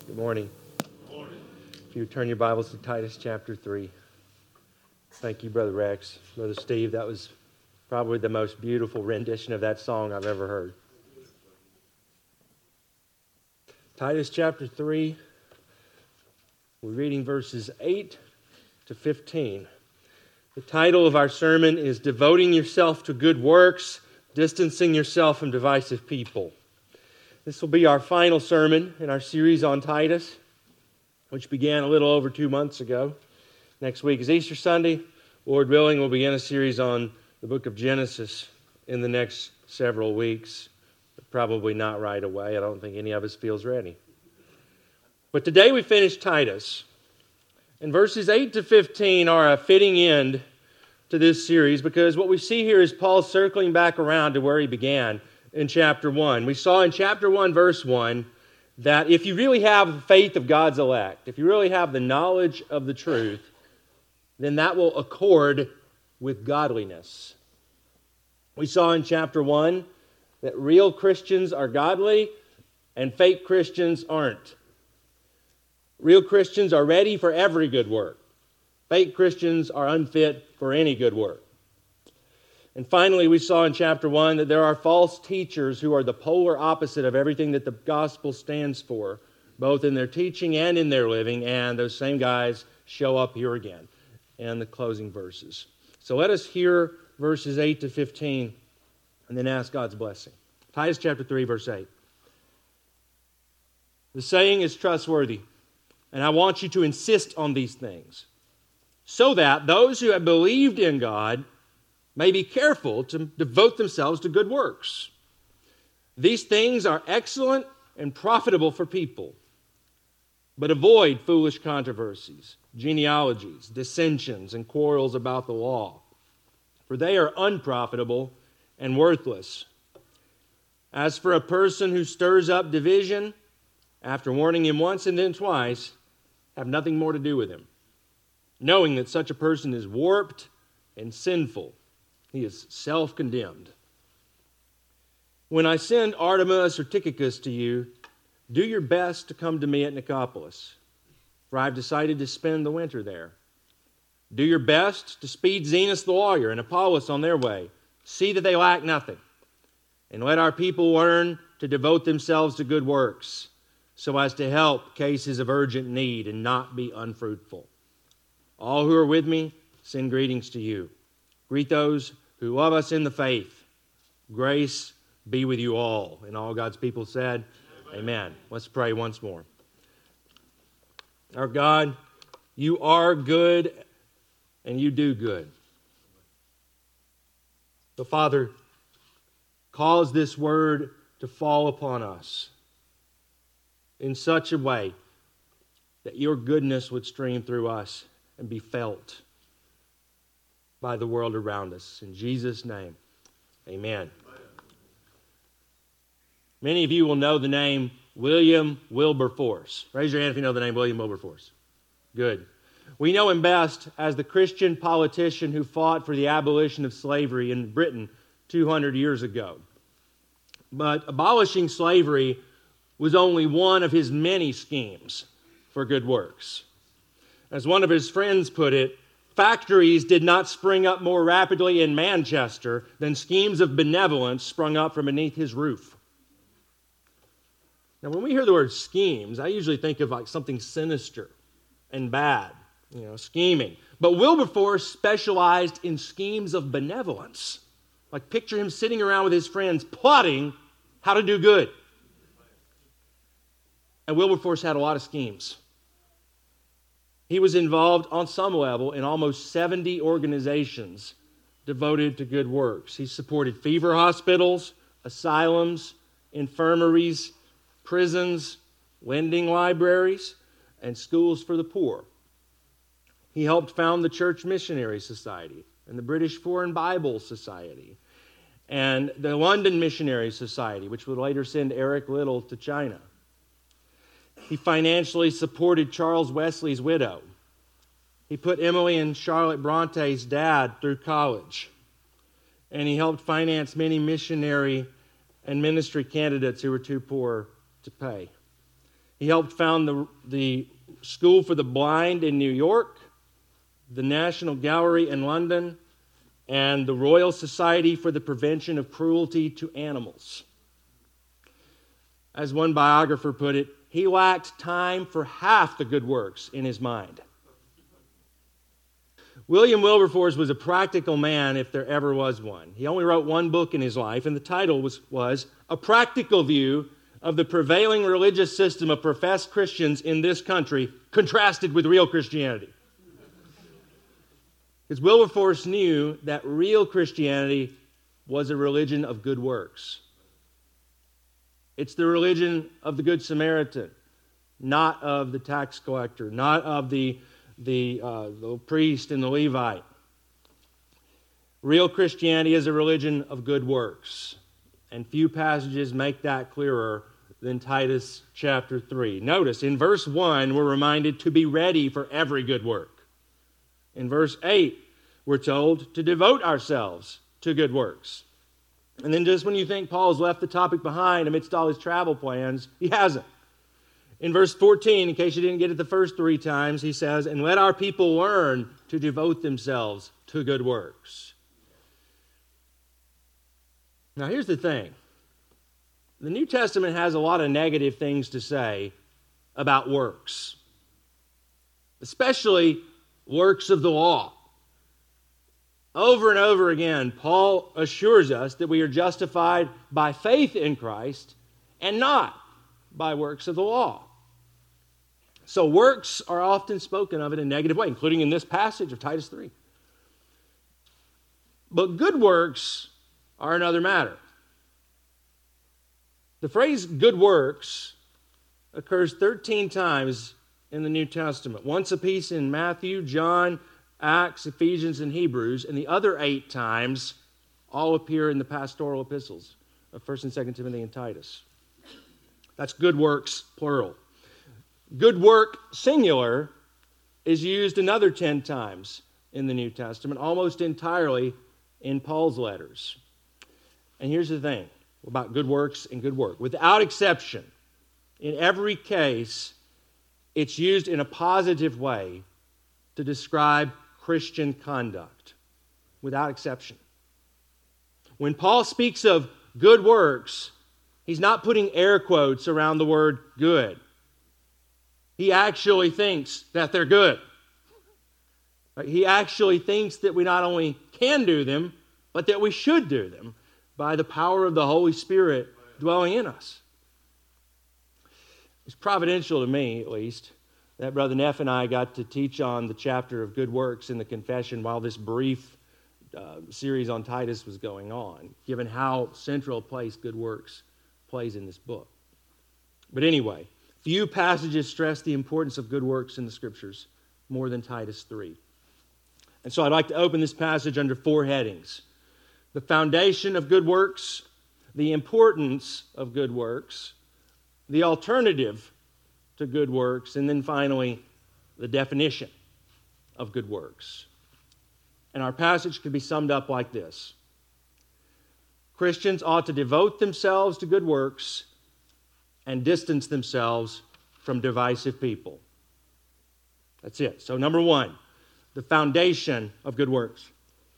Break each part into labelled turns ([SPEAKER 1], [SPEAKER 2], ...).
[SPEAKER 1] Good morning. If you would turn your Bibles to Titus chapter 3. Thank you, Brother Rex. Brother Steve, that was probably the most beautiful rendition of that song I've ever heard. Titus chapter 3, we're reading verses 8 to 15. The title of our sermon is Devoting Yourself to Good Works, Distancing Yourself from Divisive People. This will be our final sermon in our series on Titus, which began a little over 2 months ago. Next week is Easter Sunday. Lord willing, we'll begin a series on the book of Genesis in the next several weeks. But probably not right away. I don't think any of us feels ready. But today we finish Titus. And verses 8 to 15 are a fitting end to this series because what we see here is Paul circling back around to where he began in chapter 1. We saw in chapter 1, verse 1, that if you really have the faith of God's elect, if you really have the knowledge of the truth, then that will accord with godliness. We saw in chapter 1 that real Christians are godly and fake Christians aren't. Real Christians are ready for every good work. Fake Christians are unfit for any good work. And finally, we saw in chapter 1 that there are false teachers who are the polar opposite of everything that the gospel stands for, both in their teaching and in their living, and those same guys show up here again in the closing verses. So let us hear verses 8 to 15 and then ask God's blessing. Titus chapter 3, verse 8. The saying is trustworthy, and I want you to insist on these things, so that those who have believed in God may be careful to devote themselves to good works. These things are excellent and profitable for people, but avoid foolish controversies, genealogies, dissensions, and quarrels about the law, for they are unprofitable and worthless. As for a person who stirs up division, after warning him once and then twice, have nothing more to do with him, knowing that such a person is warped and sinful. He is self-condemned. When I send Artemas or Tychicus to you, do your best to come to me at Nicopolis, for I've decided to spend the winter there. Do your best to speed Zenas the lawyer and Apollos on their way. See that they lack nothing. And let our people learn to devote themselves to good works, so as to help cases of urgent need and not be unfruitful. All who are with me send greetings to you. Greet those who love us in the faith. Grace be with you all. And all God's people said, Amen. Let's pray once more. Our God, you are good and you do good. So, Father, cause this word to fall upon us in such a way that your goodness would stream through us and be felt by the world around us. In Jesus' name, amen. Many of you will know the name William Wilberforce. Raise your hand if you know the name William Wilberforce. Good. We know him best as the Christian politician who fought for the abolition of slavery in Britain 200 years ago. But abolishing slavery was only one of his many schemes for good works. As one of his friends put it, factories did not spring up more rapidly in Manchester than schemes of benevolence sprung up from beneath his roof. Now, when we hear the word schemes, I usually think of like something sinister and bad, scheming. But Wilberforce specialized in schemes of benevolence. Like picture him sitting around with his friends plotting how to do good. And Wilberforce had a lot of schemes. He was involved on some level in almost 70 organizations devoted to good works. He supported fever hospitals, asylums, infirmaries, prisons, lending libraries, and schools for the poor. He helped found the Church Missionary Society and the British Foreign Bible Society and the London Missionary Society, which would later send Eric Liddell to China. He financially supported Charles Wesley's widow. He put Emily and Charlotte Bronte's dad through college. And he helped finance many missionary and ministry candidates who were too poor to pay. He helped found the School for the Blind in New York, the National Gallery in London, and the Royal Society for the Prevention of Cruelty to Animals. As one biographer put it, he lacked time for half the good works in his mind. William Wilberforce was a practical man if there ever was one. He only wrote one book in his life, and the title was A Practical View of the Prevailing Religious System of Professed Christians in this Country, Contrasted with Real Christianity. Because Wilberforce knew that real Christianity was a religion of good works. It's the religion of the Good Samaritan, not of the tax collector, not of the priest and the Levite. Real Christianity is a religion of good works. And few passages make that clearer than Titus chapter 3. Notice, in verse 1, we're reminded to be ready for every good work. In verse 8, we're told to devote ourselves to good works. And then just when you think Paul's left the topic behind amidst all his travel plans, he hasn't. In verse 14, in case you didn't get it the first 3 times, he says, "And let our people learn to devote themselves to good works." Now here's the thing. The New Testament has a lot of negative things to say about works, especially works of the law. Over and over again, Paul assures us that we are justified by faith in Christ and not by works of the law. So works are often spoken of in a negative way, including in this passage of Titus 3. But good works are another matter. The phrase good works occurs 13 times in the New Testament, once apiece in Matthew, John, Acts, Ephesians, and Hebrews, and the other 8 times all appear in the pastoral epistles of 1st and 2nd Timothy and Titus. That's good works, plural. Good work, singular, is used another 10 times in the New Testament, almost entirely in Paul's letters. And here's the thing about good works and good work. Without exception, in every case, it's used in a positive way to describe Christian conduct, without exception. When Paul speaks of good works, he's not putting air quotes around the word good. He actually thinks that they're good. He actually thinks that we not only can do them, but that we should do them by the power of the Holy Spirit dwelling in us. It's providential to me, at least, that Brother Neff and I got to teach on the chapter of good works in the confession while this brief series on Titus was going on, given how central a place good works plays in this book. But anyway, few passages stress the importance of good works in the Scriptures more than Titus 3. And so I'd like to open this passage under 4 headings: the foundation of good works, the importance of good works, the alternative to good works, and then finally, the definition of good works. And our passage can be summed up like this: Christians ought to devote themselves to good works and distance themselves from divisive people. That's it. So number 1, the foundation of good works.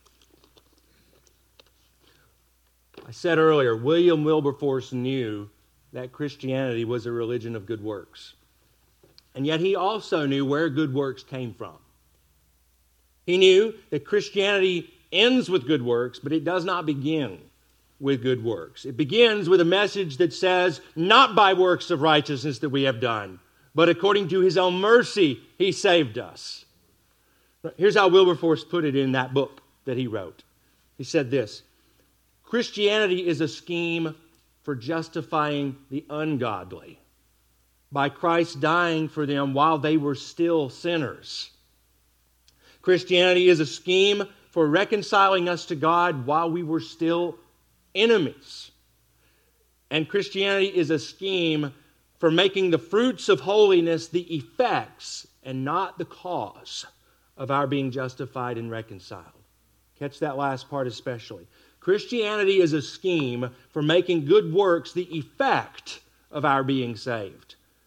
[SPEAKER 1] I said earlier, William Wilberforce knew that Christianity was a religion of good works. And yet he also knew where good works came from. He knew that Christianity ends with good works, but it does not begin with good works. It begins with a message that says, not by works of righteousness that we have done, but according to His own mercy, He saved us. Here's how Wilberforce put it in that book that he wrote. He said this: Christianity is a scheme for justifying the ungodly by Christ dying for them while they were still sinners. Christianity is a scheme for reconciling us to God while we were still enemies. And Christianity is a scheme for making the fruits of holiness the effects and not the cause of our being justified and reconciled. Catch that last part especially. Christianity is a scheme for making good works the effect of our being saved,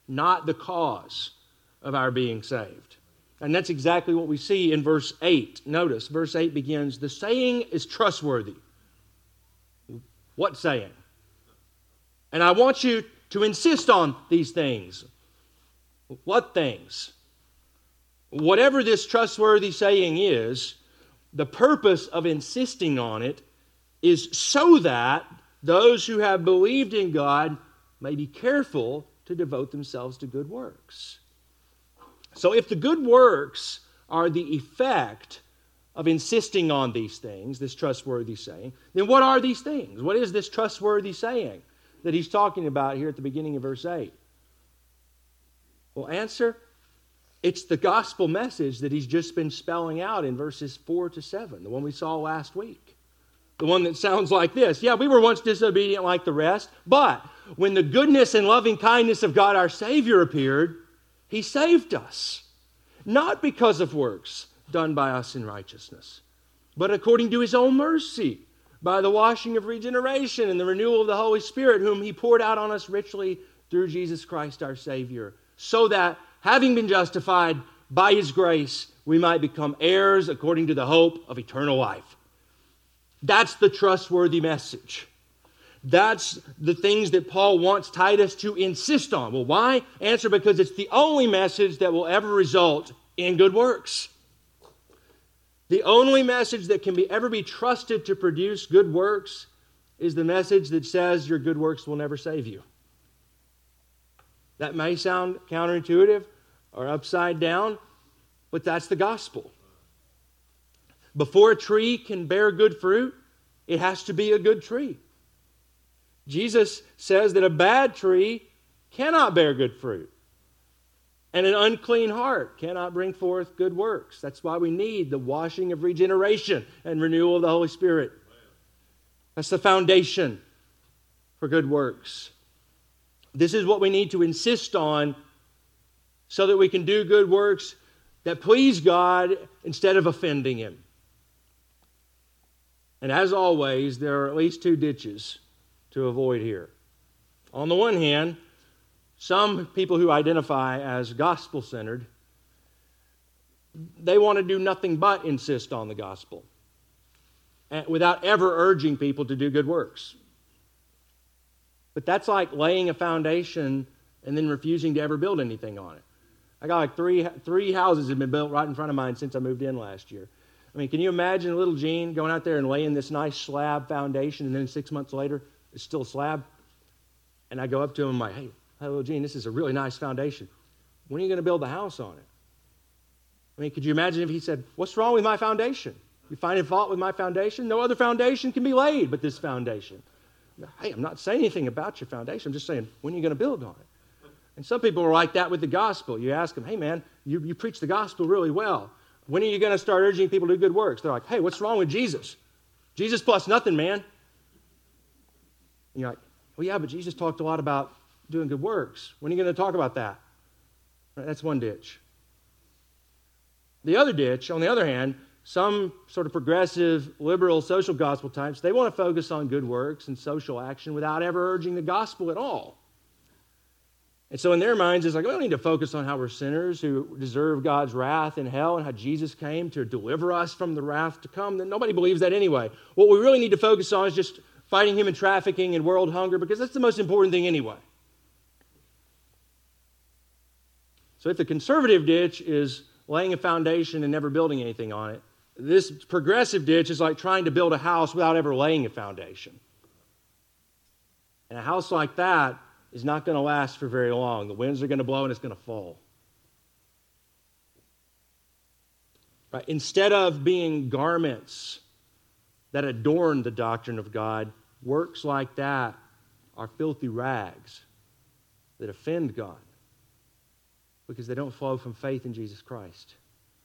[SPEAKER 1] not the cause of our being saved. And that's exactly what we see in verse 8. Notice, verse 8 begins, the saying is trustworthy. What saying? And I want you to insist on these things. What things? Whatever this trustworthy saying is, the purpose of insisting on it is so that those who have believed in God may be careful to devote themselves to good works. So if the good works are the effect of insisting on these things, this trustworthy saying, then what are these things? What is this trustworthy saying that he's talking about here at the beginning of verse 8? Well, answer, it's the gospel message that he's just been spelling out in verses 4 to 7, the one we saw last week. The one that sounds like this. Yeah, we were once disobedient like the rest, but when the goodness and loving kindness of God our Savior appeared, he saved us, not because of works done by us in righteousness, but according to his own mercy, by the washing of regeneration and the renewal of the Holy Spirit, whom he poured out on us richly through Jesus Christ our Savior, so that, having been justified by his grace, we might become heirs according to the hope of eternal life. That's the trustworthy message. That's the things that Paul wants Titus to insist on. Well, why? Answer, because it's the only message that will ever result in good works. The only message that can ever be trusted to produce good works is the message that says your good works will never save you. That may sound counterintuitive or upside down, but that's the gospel. Before a tree can bear good fruit, it has to be a good tree. Jesus says that a bad tree cannot bear good fruit, and an unclean heart cannot bring forth good works. That's why we need the washing of regeneration and renewal of the Holy Spirit. That's the foundation for good works. This is what we need to insist on so that we can do good works that please God instead of offending him. And as always, there are at least two ditches to avoid here. On the one hand, some people who identify as gospel-centered, they want to do nothing but insist on the gospel without ever urging people to do good works. But that's like laying a foundation and then refusing to ever build anything on it. I got like three houses have been built right in front of mine since I moved in last year. I mean, can you imagine little Gene going out there and laying this nice slab foundation, and then 6 months later, it's still a slab? And I go up to him, I'm like, hey, little Gene, this is a really nice foundation. When are you going to build the house on it? I mean, could you imagine if he said, what's wrong with my foundation? You finding fault with my foundation? No other foundation can be laid but this foundation. Hey, I'm not saying anything about your foundation. I'm just saying, when are you going to build on it? And some people are like that with the gospel. You ask them, hey, man, you preach the gospel really well. When are you going to start urging people to do good works? They're like, hey, what's wrong with Jesus? Jesus plus nothing, man. And you're like, well, yeah, but Jesus talked a lot about doing good works. When are you going to talk about that? That's one ditch. The other ditch, on the other hand, some sort of progressive, liberal, social gospel types, they want to focus on good works and social action without ever urging the gospel at all. And so in their minds, it's like, we don't need to focus on how we're sinners who deserve God's wrath in hell and how Jesus came to deliver us from the wrath to come. Nobody believes that anyway. What we really need to focus on is just fighting human trafficking and world hunger, because that's the most important thing anyway. So if the conservative ditch is laying a foundation and never building anything on it, this progressive ditch is like trying to build a house without ever laying a foundation. And a house like that is not going to last for very long. The winds are going to blow and it's going to fall. Right? Instead of being garments that adorn the doctrine of God, works like that are filthy rags that offend God because they don't flow from faith in Jesus Christ.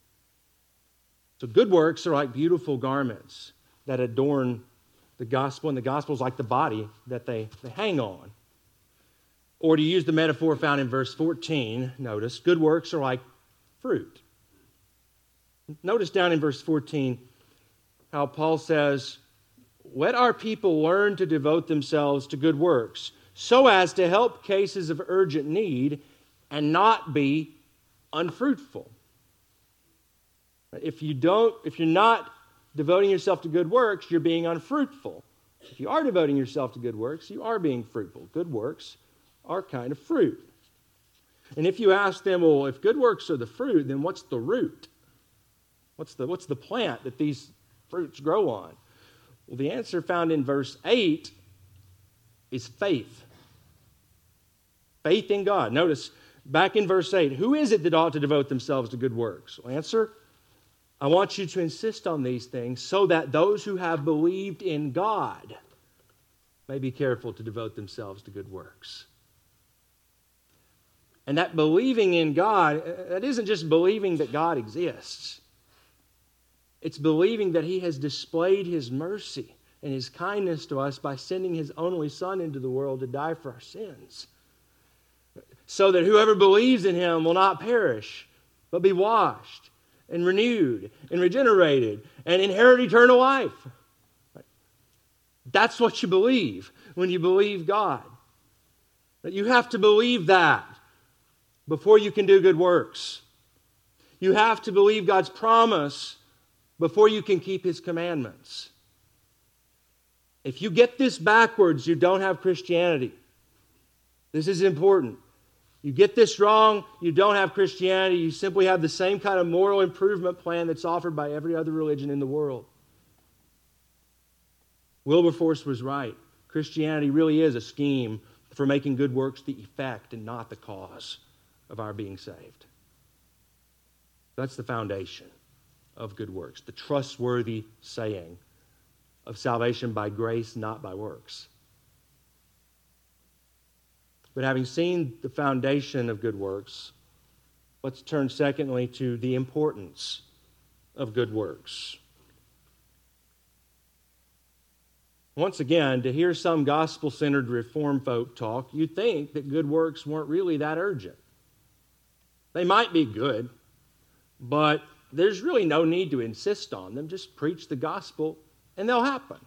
[SPEAKER 1] So good works are like beautiful garments that adorn the gospel, and the gospel is like the body that they hang on. Or to use the metaphor found in verse 14, notice, good works are like fruit. Notice down in verse 14 how Paul says, let our people learn to devote themselves to good works so as to help cases of urgent need and not be unfruitful. If you're not devoting yourself to good works, you're being unfruitful. If you are devoting yourself to good works, you are being fruitful. Good works are kind of fruit. And if you ask them, well, if good works are the fruit, then what's the root? What's the plant that these fruits grow on? Well, the answer found in verse 8 is faith. Faith in God. Notice, back in verse 8, who is it that ought to devote themselves to good works? Well, answer, I want you to insist on these things so that those who have believed in God may be careful to devote themselves to good works. And that believing in God, that isn't just believing that God exists. It's believing that He has displayed His mercy and His kindness to us by sending His only Son into the world to die for our sins, so that whoever believes in Him will not perish, but be washed and renewed and regenerated and inherit eternal life. That's what you believe when you believe God. But you have to believe that before you can do good works. You have to believe God's promise before you can keep His commandments. If you get this backwards, you don't have Christianity. This is important. You get this wrong, you don't have Christianity. You simply have the same kind of moral improvement plan that's offered by every other religion in the world. Wilberforce was right. Christianity really is a scheme for making good works the effect and not the cause of our being saved. That's the foundation of good works, the trustworthy saying of salvation by grace, not by works. But having seen the foundation of good works, let's turn secondly to the importance of good works. Once again, to hear some gospel-centered reform folk talk, you'd think that good works weren't really that urgent. They might be good, but there's really no need to insist on them. Just preach the gospel and they'll happen.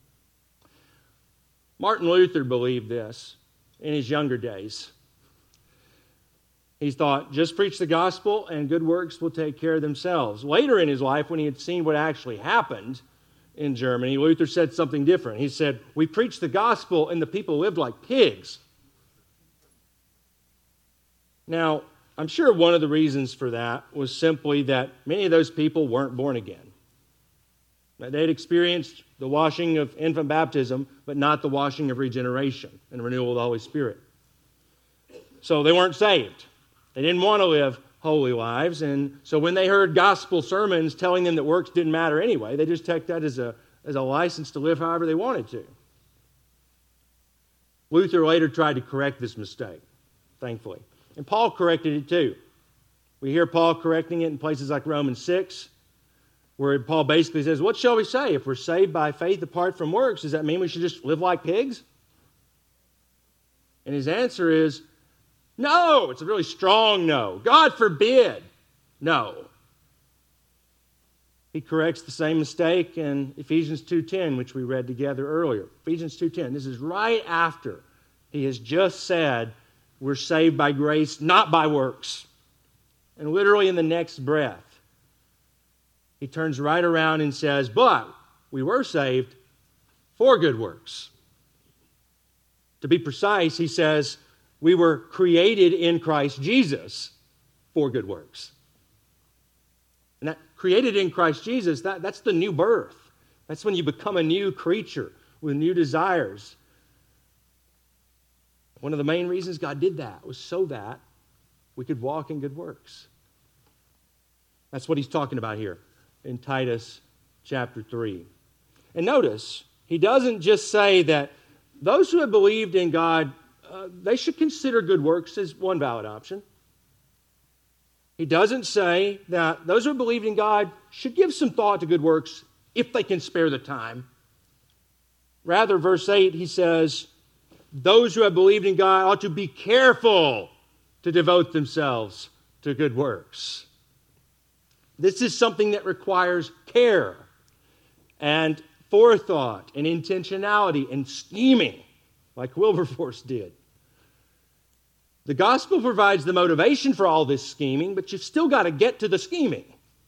[SPEAKER 1] Martin Luther believed this in his younger days. He thought, just preach the gospel and good works will take care of themselves. Later in his life, when he had seen what actually happened in Germany, Luther said something different. He said, we preached the gospel and the people lived like pigs. Now, I'm sure one of the reasons for that was simply that many of those people weren't born again. They had experienced the washing of infant baptism, but not the washing of regeneration and renewal of the Holy Spirit. So they weren't saved. They didn't want to live holy lives, and so when they heard gospel sermons telling them that works didn't matter anyway, they just took that as a license to live however they wanted to. Luther later tried to correct this mistake, thankfully. And Paul corrected it too. We hear Paul correcting it in places like Romans 6, where Paul basically says, what shall we say? If we're saved by faith apart from works, does that mean we should just live like pigs? And his answer is, no. It's a really strong no. God forbid. No. He corrects the same mistake in Ephesians 2:10, which we read together earlier. Ephesians 2:10. This is right after he has just said, we're saved by grace, not by works. And literally in the next breath, he turns right around and says, but we were saved for good works. To be precise, he says, we were created in Christ Jesus for good works. And that created in Christ Jesus, that's the new birth. That's when you become a new creature with new desires. One of the main reasons God did that was so that we could walk in good works. That's what he's talking about here in Titus chapter 3. And notice, he doesn't just say that those who have believed in God, they should consider good works as one valid option. He doesn't say that those who have believed in God should give some thought to good works if they can spare the time. Rather, verse 8, he says, those who have believed in God ought to be careful to devote themselves to good works. This is something that requires care and forethought and intentionality and scheming, like Wilberforce did. The gospel provides the motivation for all this scheming, but you've still got to get to the scheming.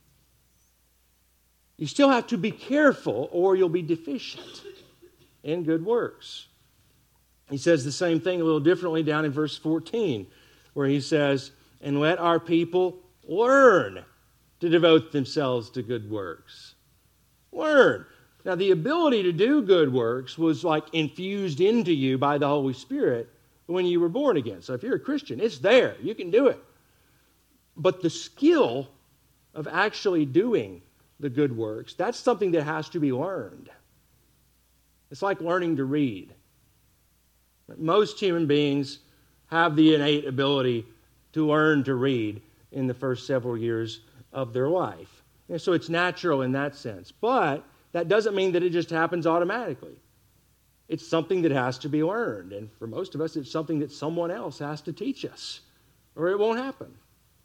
[SPEAKER 1] You still have to be careful or you'll be deficient in good works. He says the same thing a little differently down in verse 14, where he says, and let our people learn to devote themselves to good works. Learn. Now, the ability to do good works was like infused into you by the Holy Spirit when you were born again. So if you're a Christian, it's there. You can do it. But the skill of actually doing the good works, that's something that has to be learned. It's like learning to read. Most human beings have the innate ability to learn to read in the first several years of their life. And so it's natural in that sense. But that doesn't mean that it just happens automatically. It's something that has to be learned. And for most of us, it's something that someone else has to teach us, or it won't happen.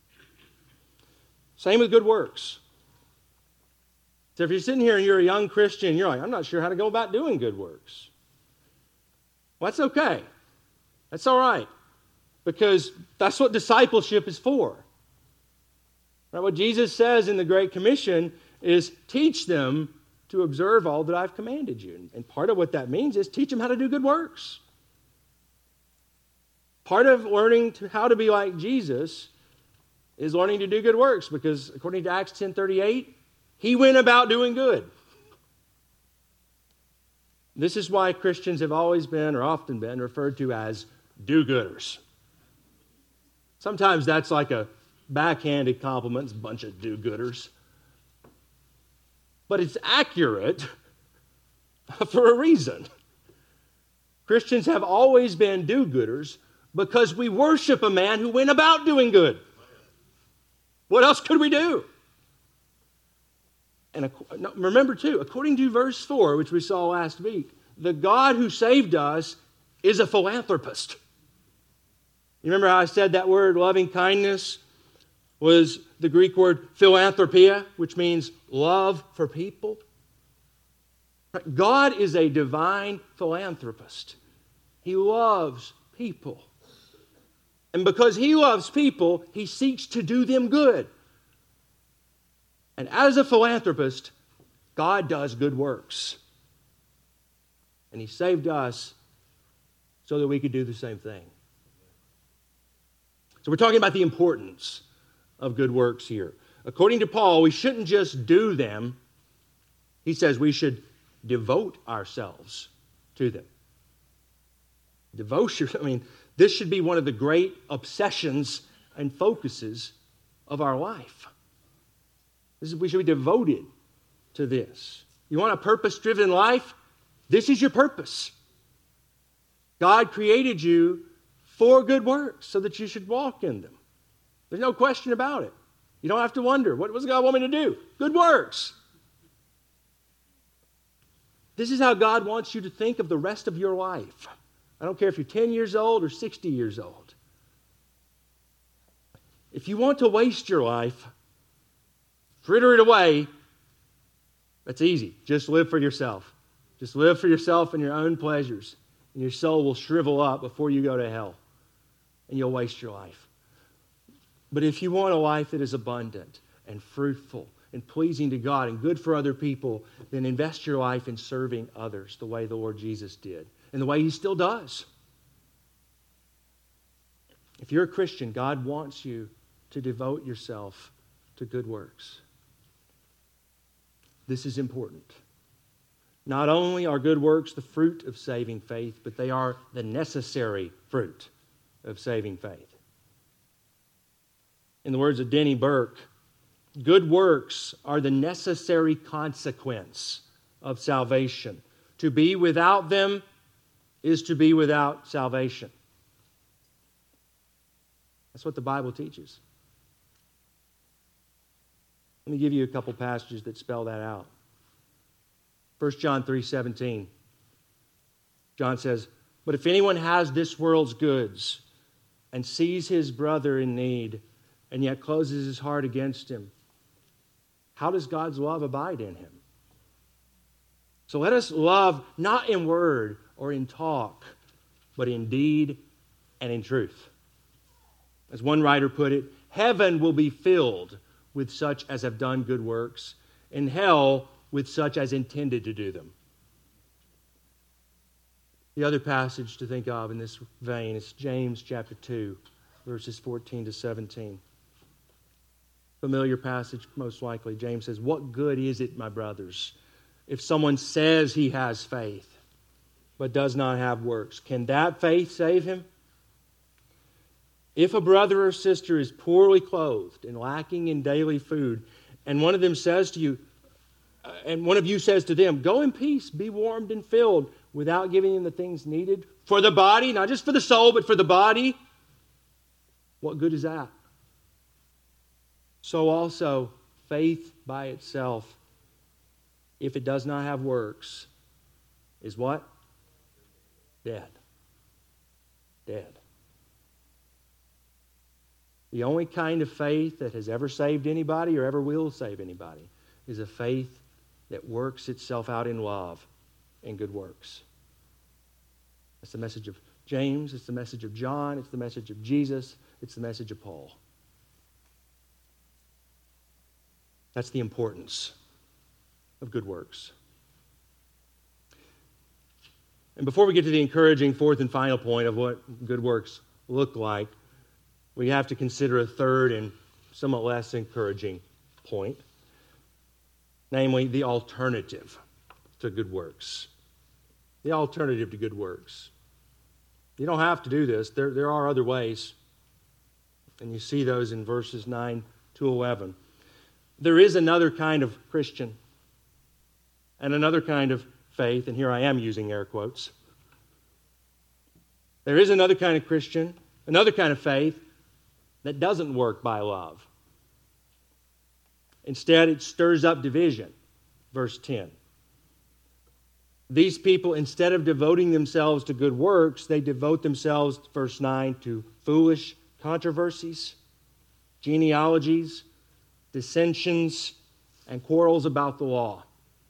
[SPEAKER 1] Same with good works. So if you're sitting here and you're a young Christian, you're like, I'm not sure how to go about doing good works. Well, that's okay. That's all right. Because that's what discipleship is for. Right? What Jesus says in the Great Commission is teach them to observe all that I've commanded you. And part of what that means is teach them how to do good works. Part of learning how to be like Jesus is learning to do good works, because according to Acts 10:38, he went about doing good. This is why Christians have always been, or often been, referred to as do-gooders. Sometimes that's like a backhanded compliment. It's a bunch of do-gooders. But it's accurate for a reason. Christians have always been do-gooders because we worship a man who went about doing good. What else could we do? And remember too, according to verse 4, which we saw last week, the God who saved us is a philanthropist. You remember how I said that word loving kindness was the Greek word philanthropia, which means love for people? God is a divine philanthropist. He loves people. And because he loves people, he seeks to do them good. And as a philanthropist, God does good works. And he saved us so that we could do the same thing. So we're talking about the importance of good works here. According to Paul, we shouldn't just do them. He says we should devote ourselves to them. Devotion, this should be one of the great obsessions and focuses of our life. We should be devoted to this. You want a purpose-driven life? This is your purpose. God created you for good works so that you should walk in them. There's no question about it. You don't have to wonder, what does God want me to do? Good works. This is how God wants you to think of the rest of your life. I don't care if you're 10 years old or 60 years old. If you want to waste your life, fritter it away, that's easy. Just live for yourself. Just live for yourself and your own pleasures. And your soul will shrivel up before you go to hell. And you'll waste your life. But if you want a life that is abundant and fruitful and pleasing to God and good for other people, then invest your life in serving others the way the Lord Jesus did and the way he still does. If you're a Christian, God wants you to devote yourself to good works. This is important. Not only are good works the fruit of saving faith, but they are the necessary fruit of saving faith. In the words of Denny Burke, good works are the necessary consequence of salvation. To be without them is to be without salvation. That's what the Bible teaches. Let me give you a couple passages that spell that out. 1 John 3:17. John says, "But if anyone has this world's goods and sees his brother in need and yet closes his heart against him, how does God's love abide in him?" So let us love not in word or in talk, but in deed and in truth. As one writer put it, heaven will be filled with such as have done good works, and hell with such as intended to do them. The other passage to think of in this vein is James chapter 2, verses 14 to 17. Familiar passage, most likely. James says, "What good is it, my brothers, if someone says he has faith, but does not have works? Can that faith save him? If a brother or sister is poorly clothed and lacking in daily food, and one of you says to them, 'Go in peace, be warmed and filled,' without giving them the things needed for the body," not just for the soul, but for the body, what good is that? So also, faith by itself, if it does not have works, is what? Dead. Dead. The only kind of faith that has ever saved anybody or ever will save anybody is a faith that works itself out in love and good works. That's the message of James, it's the message of John, it's the message of Jesus, it's the message of Paul. That's the importance of good works. And before we get to the encouraging fourth and final point of what good works look like, we have to consider a third and somewhat less encouraging point, namely the alternative to good works. The alternative to good works. You don't have to do this. There are other ways. And you see those in verses 9 to 11. There is another kind of Christian and another kind of faith, and here I am using air quotes. There is another kind of Christian, another kind of faith that doesn't work by love. Instead, it stirs up division. Verse 10. These people, instead of devoting themselves to good works, they devote themselves, verse 9, to foolish controversies, genealogies, dissensions, and quarrels about the law.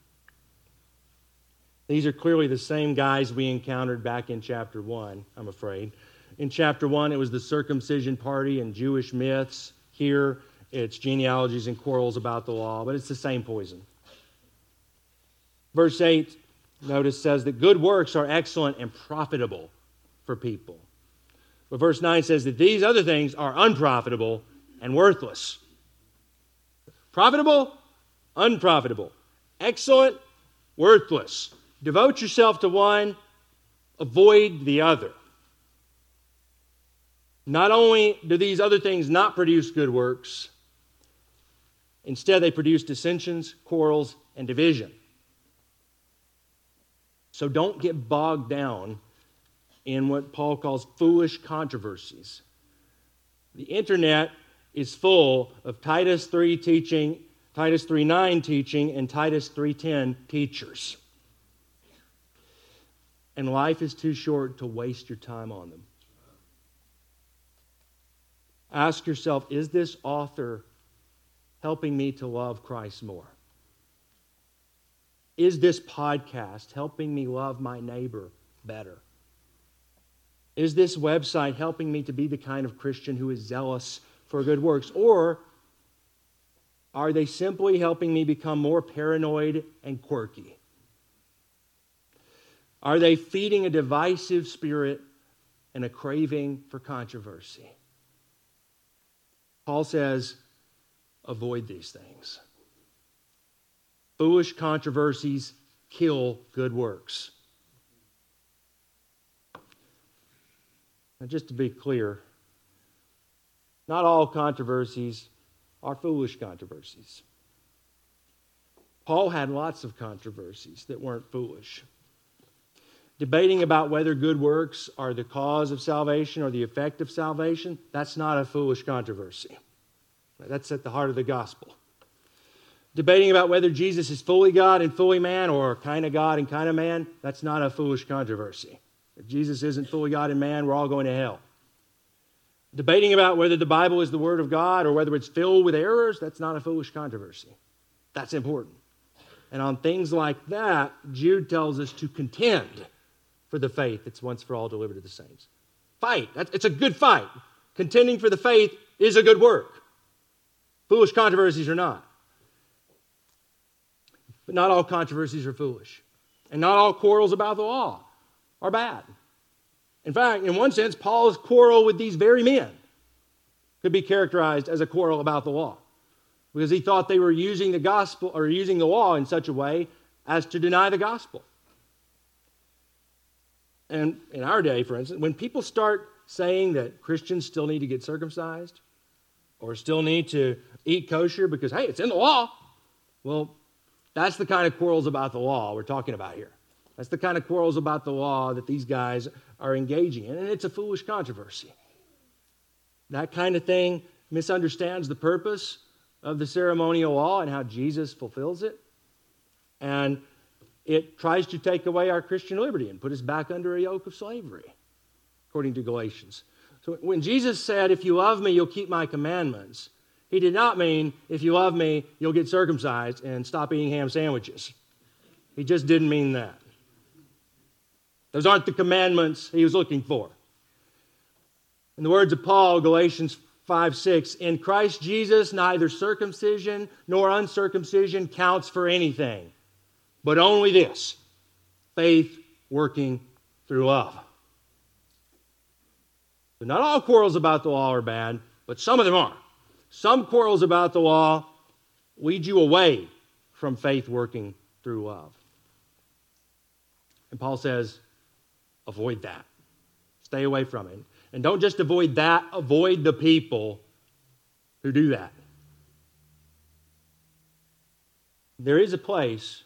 [SPEAKER 1] These are clearly the same guys we encountered back in chapter 1, I'm afraid. In chapter 1, it was the circumcision party and Jewish myths. Here, it's genealogies and quarrels about the law, but it's the same poison. Verse 8, notice, says that good works are excellent and profitable for people. But verse 9 says that these other things are unprofitable and worthless. Profitable, unprofitable. Excellent, worthless. Devote yourself to one, avoid the other. Not only do these other things not produce good works, instead they produce dissensions, quarrels, and division. So don't get bogged down in what Paul calls foolish controversies. The internet is full of Titus 3 teaching, Titus 3:9 teaching, and Titus 3:10 teachers. And life is too short to waste your time on them. Ask yourself, is this author helping me to love Christ more? Is this podcast helping me love my neighbor better? Is this website helping me to be the kind of Christian who is zealous for good works? Or are they simply helping me become more paranoid and quirky? Are they feeding a divisive spirit and a craving for controversy? Paul says, avoid these things. Foolish controversies kill good works. Now, just to be clear, not all controversies are foolish controversies. Paul had lots of controversies that weren't foolish. Debating about whether good works are the cause of salvation or the effect of salvation, that's not a foolish controversy. That's at the heart of the gospel. Debating about whether Jesus is fully God and fully man, or kind of God and kind of man, that's not a foolish controversy. If Jesus isn't fully God and man, we're all going to hell. Debating about whether the Bible is the Word of God or whether it's filled with errors, that's not a foolish controversy. That's important. And on things like that, Jude tells us to contend for the faith that's once for all delivered to the saints. Fight. It's a good fight. Contending for the faith is a good work. Foolish controversies are not. But not all controversies are foolish. And not all quarrels about the law are bad. In fact, in one sense, Paul's quarrel with these very men could be characterized as a quarrel about the law, because he thought they were using the gospel or using the law in such a way as to deny the gospel. And in our day, for instance, when people start saying that Christians still need to get circumcised or still need to eat kosher because, hey, it's in the law, well, that's the kind of quarrels about the law we're talking about here. That's the kind of quarrels about the law that these guys are engaging in, and it's a foolish controversy. That kind of thing misunderstands the purpose of the ceremonial law and how Jesus fulfills it, and it tries to take away our Christian liberty and put us back under a yoke of slavery, according to Galatians. So when Jesus said, if you love me, you'll keep my commandments, he did not mean, if you love me, you'll get circumcised and stop eating ham sandwiches. He just didn't mean that. Those aren't the commandments he was looking for. In the words of Paul, Galatians 5:6, in Christ Jesus, neither circumcision nor uncircumcision counts for anything, but only this, faith working through love. So not all quarrels about the law are bad, but some of them are. Some quarrels about the law lead you away from faith working through love. And Paul says, avoid that. Stay away from it. And don't just avoid that, avoid the people who do that. There is a place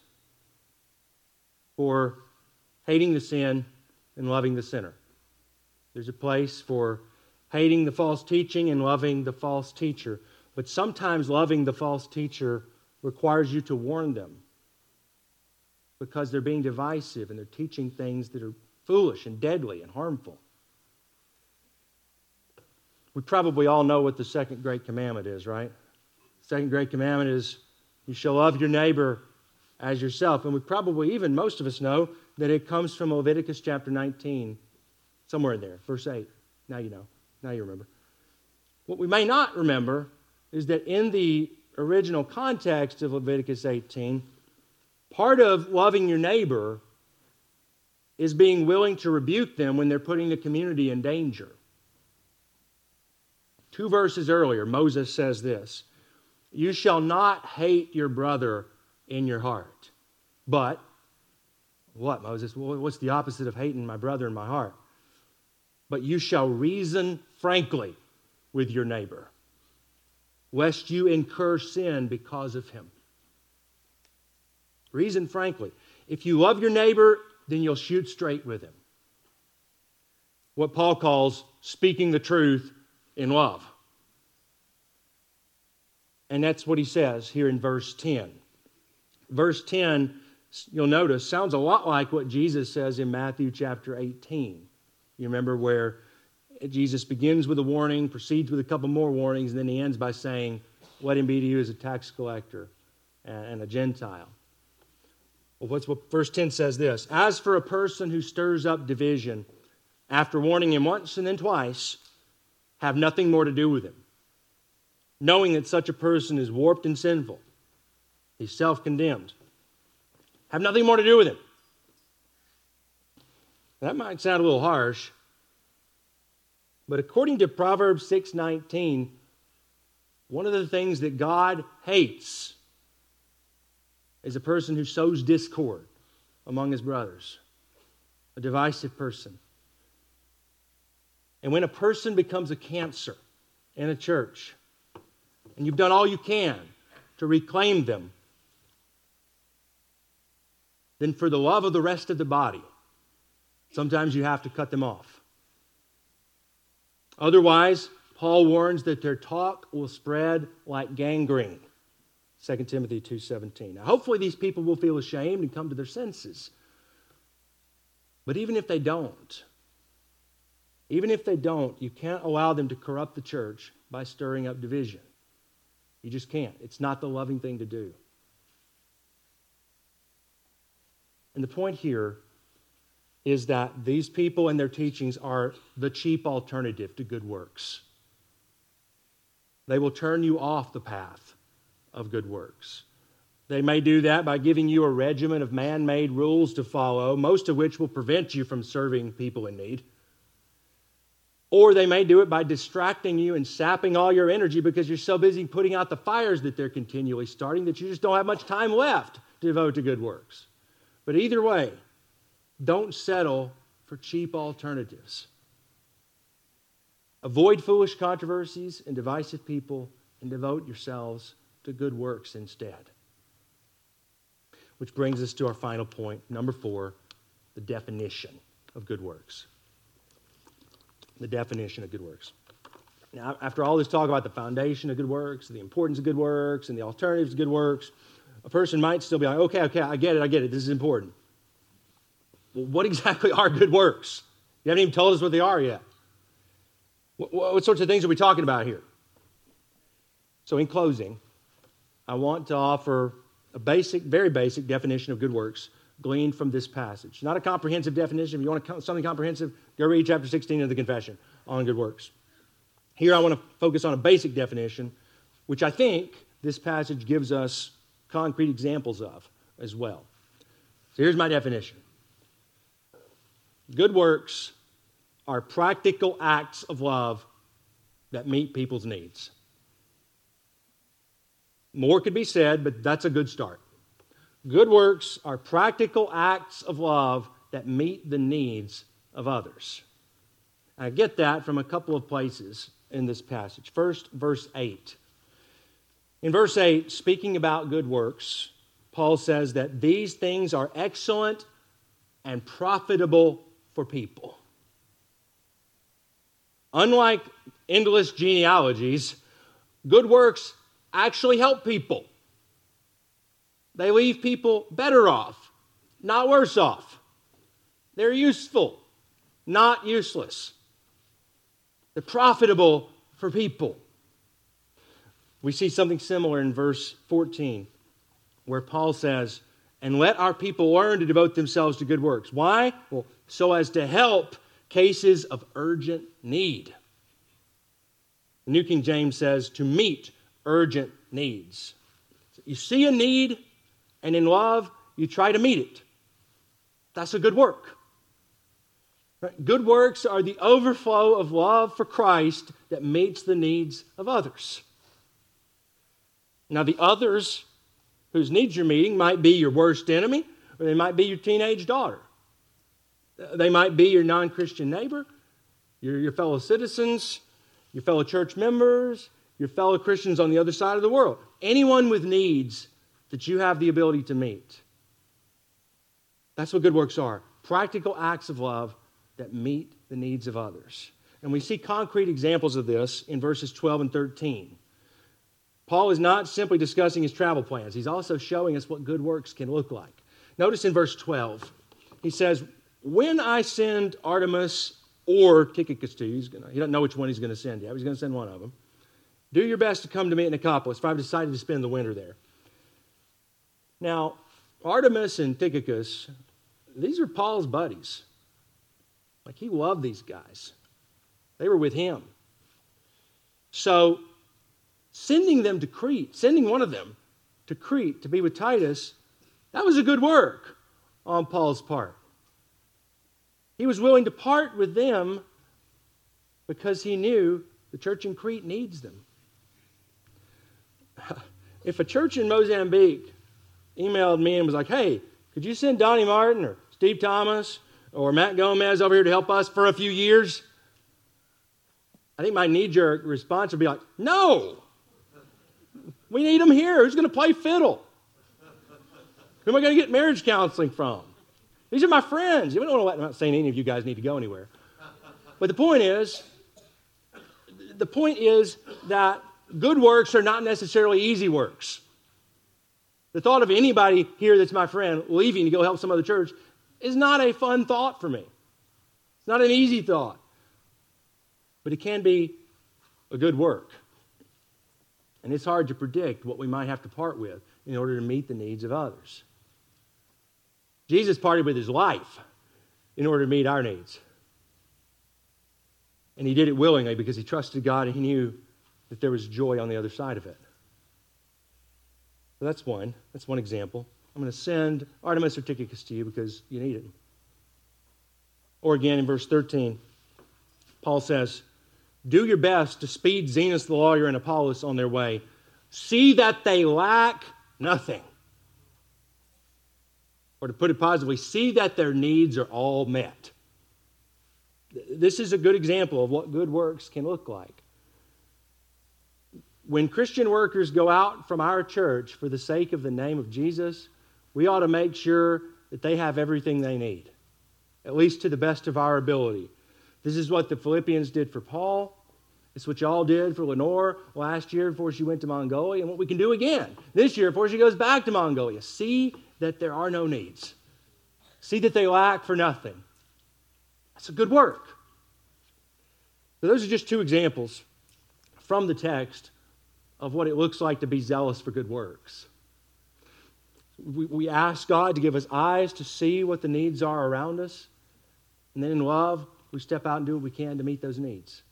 [SPEAKER 1] for hating the sin and loving the sinner. There's a place for hating the false teaching and loving the false teacher. But sometimes loving the false teacher requires you to warn them because they're being divisive and they're teaching things that are foolish and deadly and harmful. We probably all know what the second great commandment is, right? The second great commandment is, you shall love your neighbor as yourself. And we probably, even most of us know, that it comes from Leviticus chapter 19, somewhere in there, verse 8. Now you know. Now you remember. What we may not remember is that in the original context of Leviticus 18, part of loving your neighbor is being willing to rebuke them when they're putting the community in danger. 2 verses earlier, Moses says this, you shall not hate your brother in your heart. But, what, Moses? What's the opposite of hating my brother in my heart? But you shall reason frankly with your neighbor, lest you incur sin because of him. Reason frankly. If you love your neighbor, then you'll shoot straight with him. What Paul calls speaking the truth in love. And that's what he says here in verse 10. Verse 10, you'll notice, sounds a lot like what Jesus says in Matthew chapter 18. You remember where Jesus begins with a warning, proceeds with a couple more warnings, and then he ends by saying, let him be to you as a tax collector and a Gentile. Well, verse 10 says this, as for a person who stirs up division, after warning him once and then twice, have nothing more to do with him, knowing that such a person is warped and sinful. He's self-condemned. Have nothing more to do with him. That might sound a little harsh, but according to Proverbs 6:19, one of the things that God hates is a person who sows discord among his brothers, a divisive person. And when a person becomes a cancer in a church, and you've done all you can to reclaim them, then for the love of the rest of the body, sometimes you have to cut them off. Otherwise, Paul warns that their talk will spread like gangrene. 2 Timothy 2:17. Now, hopefully these people will feel ashamed and come to their senses. But even if they don't, you can't allow them to corrupt the church by stirring up division. You just can't. It's not the loving thing to do. And the point here is that these people and their teachings are the cheap alternative to good works. they will turn you off the path of good works. They may do that by giving you a regimen of man-made rules to follow, most of which will prevent you from serving people in need. Or they may do it by distracting you and sapping all your energy because you're so busy putting out the fires that they're continually starting that you just don't have much time left to devote to good works. But either way, don't settle for cheap alternatives. Avoid foolish controversies and divisive people and devote yourselves to good works instead. Which brings us to our final point, number 4, the definition of good works. The definition of good works. Now, after all this talk about the foundation of good works, the importance of good works, and the alternatives to good works, a person might still be like, okay, I get it, this is important. Well, what exactly are good works? You haven't even told us what they are yet. What sorts of things are we talking about here? So in closing, I want to offer a very basic definition of good works gleaned from this passage. Not a comprehensive definition. If you want something comprehensive, go read chapter 16 of the Confession on good works. Here I want to focus on a basic definition, which I think this passage gives us concrete examples of as well. So here's my definition. Good works are practical acts of love that meet people's needs. More could be said, but that's a good start. Good works are practical acts of love that meet the needs of others. I get that from a couple of places in this passage. First, verse 8. In verse 8, speaking about good works, Paul says that these things are excellent and profitable for people. Unlike endless genealogies, good works actually help people. They leave people better off, not worse off. They're useful, not useless. They're profitable for people. We see something similar in verse 14, where Paul says, "And let our people learn to devote themselves to good works." Why? Well, so as to help cases of urgent need. The New King James says, to meet urgent needs. You see a need, and in love, you try to meet it. That's a good work. Good works are the overflow of love for Christ that meets the needs of others. Now, the others whose needs you're meeting might be your worst enemy, or they might be your teenage daughter. They might be your non-Christian neighbor, your fellow citizens, your fellow church members, your fellow Christians on the other side of the world. Anyone with needs that you have the ability to meet. That's what good works are. Practical acts of love that meet the needs of others. And we see concrete examples of this in verses 12 and 13. Paul is not simply discussing his travel plans. He's also showing us what good works can look like. Notice in verse 12, he says, "When I send Artemas or Tychicus to you," he doesn't know which one he's going to send yet. He's going to send one of them. "Do your best to come to me at Nicopolis, for I've decided to spend the winter there." Now, Artemas and Tychicus, these are Paul's buddies. Like, he loved these guys. They were with him. So, sending them to Crete, sending one of them to Crete to be with Titus, that was a good work on Paul's part. He was willing to part with them because he knew the church in Crete needs them. If a church in Mozambique emailed me and was like, "Hey, could you send Donnie Martin or Steve Thomas or Matt Gomez over here to help us for a few years?" I think my knee-jerk response would be like, "No! We need them here. Who's going to play fiddle? Who am I going to get marriage counseling from? These are my friends." I'm not saying any of you guys need to go anywhere. But the point is that good works are not necessarily easy works. The thought of anybody here that's my friend leaving to go help some other church is not a fun thought for me. It's not an easy thought. But it can be a good work. And it's hard to predict what we might have to part with in order to meet the needs of others. Jesus parted with his life in order to meet our needs. And he did it willingly because he trusted God and he knew that there was joy on the other side of it. So that's one. That's one example. I'm going to send Artemis or Tychicus to you because you need it. Or again in verse 13, Paul says, do your best to speed Zenas the lawyer and Apollos on their way. See that they lack nothing. Or to put it positively, see that their needs are all met. This is a good example of what good works can look like. When Christian workers go out from our church for the sake of the name of Jesus, we ought to make sure that they have everything they need, at least to the best of our ability. This is what the Philippians did for Paul. It's what y'all did for Lenore last year before she went to Mongolia, and what we can do again this year before she goes back to Mongolia. See that there are no needs. See that they lack for nothing. That's a good work. So those are just two examples from the text of what it looks like to be zealous for good works. We ask God to give us eyes to see what the needs are around us, and then in love, we step out and do what we can to meet those needs.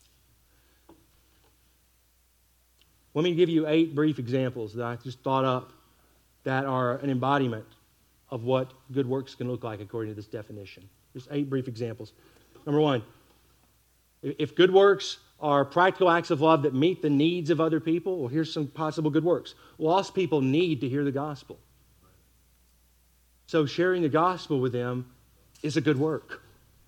[SPEAKER 1] Let me give you 8 brief examples that I just thought up that are an embodiment of what good works can look like according to this definition. Just 8 brief examples. Number 1, if good works are practical acts of love that meet the needs of other people, well, here's some possible good works. Lost people need to hear the gospel. So sharing the gospel with them is a good work.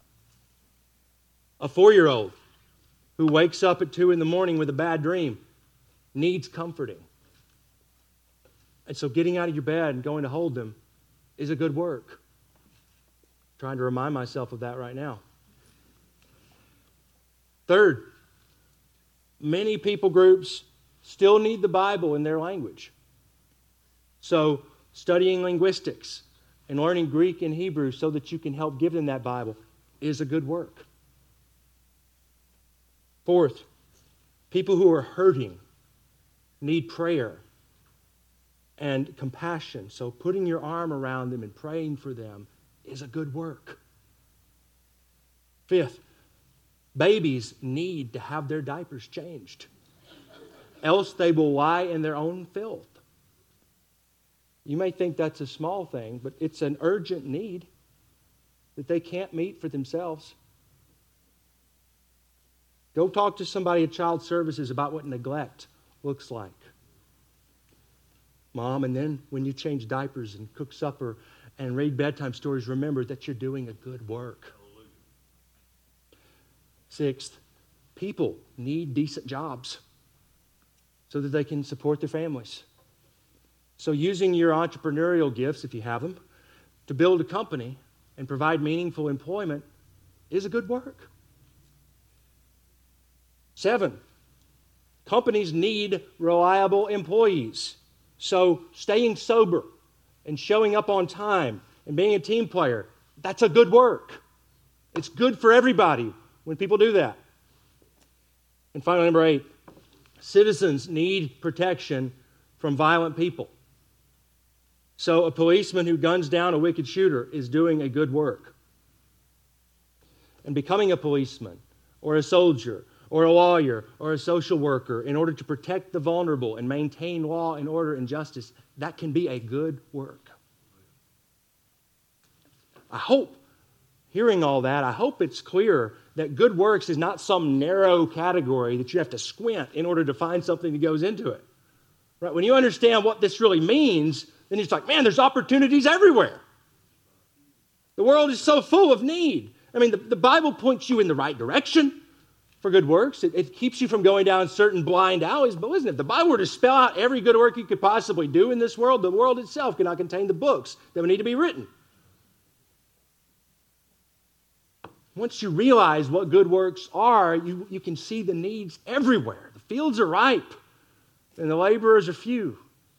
[SPEAKER 1] A 4-year-old who wakes up at 2 in the morning with a bad dream needs comforting. And so getting out of your bed and going to hold them is a good work. I'm trying to remind myself of that right now. Third, many people groups still need the Bible in their language. So studying linguistics and learning Greek and Hebrew so that you can help give them that Bible is a good work. Fourth, people who are hurting need prayer and compassion. So putting your arm around them and praying for them is a good work. Fifth, babies need to have their diapers changed. Else they will lie in their own filth. You may think that's a small thing, but it's an urgent need that they can't meet for themselves. Go talk to somebody at Child Services about what neglect looks like. Mom, and then when you change diapers and cook supper and read bedtime stories, remember that you're doing a good work. Sixth, people need decent jobs so that they can support their families. So using your entrepreneurial gifts, if you have them, to build a company and provide meaningful employment is a good work. 7, companies need reliable employees. So staying sober and showing up on time and being a team player, that's a good work. It's good for everybody when people do that. And finally, number 8, citizens need protection from violent people. So a policeman who guns down a wicked shooter is doing a good work. And becoming a policeman or a soldier or a lawyer or a social worker in order to protect the vulnerable and maintain law and order and justice, that can be a good work. I hope, hearing all that, I hope it's clear that good works is not some narrow category that you have to squint in order to find something that goes into it. Right? When you understand what this really means, then it's like, man, there's opportunities everywhere. The world is so full of need. I mean, the Bible points you in the right direction for good works. It keeps you from going down certain blind alleys. But listen, if the Bible were to spell out every good work you could possibly do in this world, the world itself cannot contain the books that would need to be written. Once you realize what good works are, you can see the needs everywhere. The fields are ripe, and the laborers are few.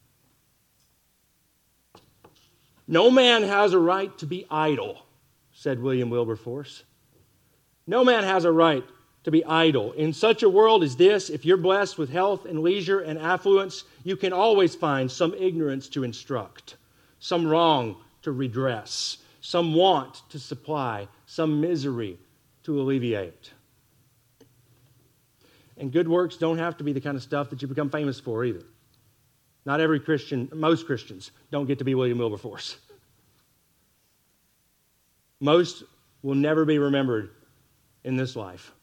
[SPEAKER 1] No man has a right to be idle, said William Wilberforce. No man has a right to be idle. In such a world as this, if you're blessed with health and leisure and affluence, you can always find some ignorance to instruct, some wrong to redress, some want to supply, some misery to alleviate. And good works don't have to be the kind of stuff that you become famous for either. Not every Christian, most Christians don't get to be William Wilberforce. Most will never be remembered in this life.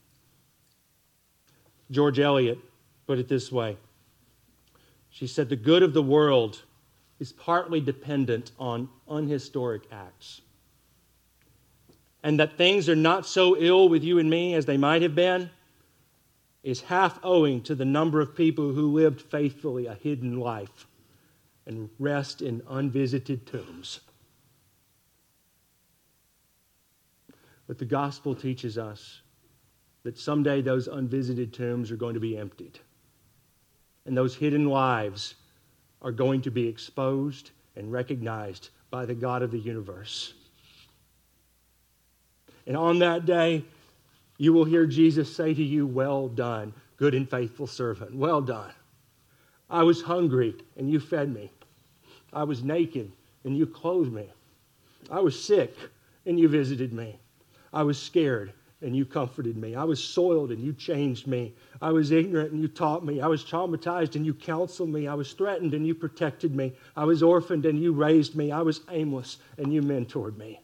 [SPEAKER 1] George Eliot put it this way. She said, the good of the world is partly dependent on unhistoric acts. And that things are not so ill with you and me as they might have been is half owing to the number of people who lived faithfully a hidden life and rest in unvisited tombs. But the gospel teaches us that someday those unvisited tombs are going to be emptied. And those hidden lives are going to be exposed and recognized by the God of the universe. And on that day, you will hear Jesus say to you, well done, good and faithful servant. Well done. I was hungry and you fed me. I was naked and you clothed me. I was sick and you visited me. I was scared and you comforted me. I was soiled and you changed me. I was ignorant and you taught me. I was traumatized and you counseled me. I was threatened and you protected me. I was orphaned and you raised me. I was aimless and you mentored me.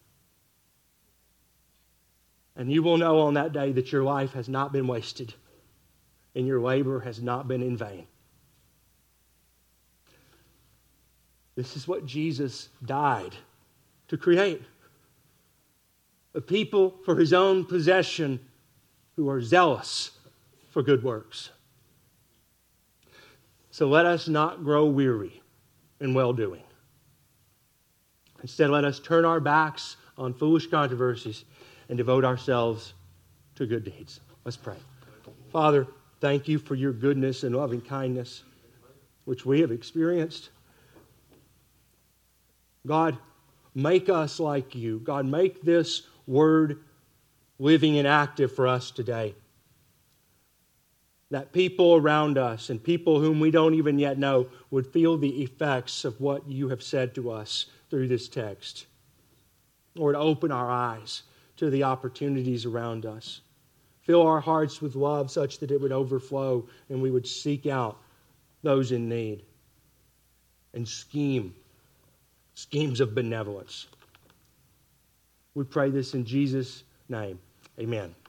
[SPEAKER 1] And you will know on that day that your life has not been wasted and your labor has not been in vain. This is what Jesus died to create. A people for his own possession who are zealous for good works. So let us not grow weary in well-doing. Instead, let us turn our backs on foolish controversies and devote ourselves to good deeds. Let's pray. Father, thank you for your goodness and loving kindness, which we have experienced. God, make us like you. God, make this word living and active for us today. That people around us and people whom we don't even yet know would feel the effects of what you have said to us through this text. Lord, open our eyes to the opportunities around us. Fill our hearts with love such that it would overflow and we would seek out those in need and schemes of benevolence. We pray this in Jesus' name. Amen.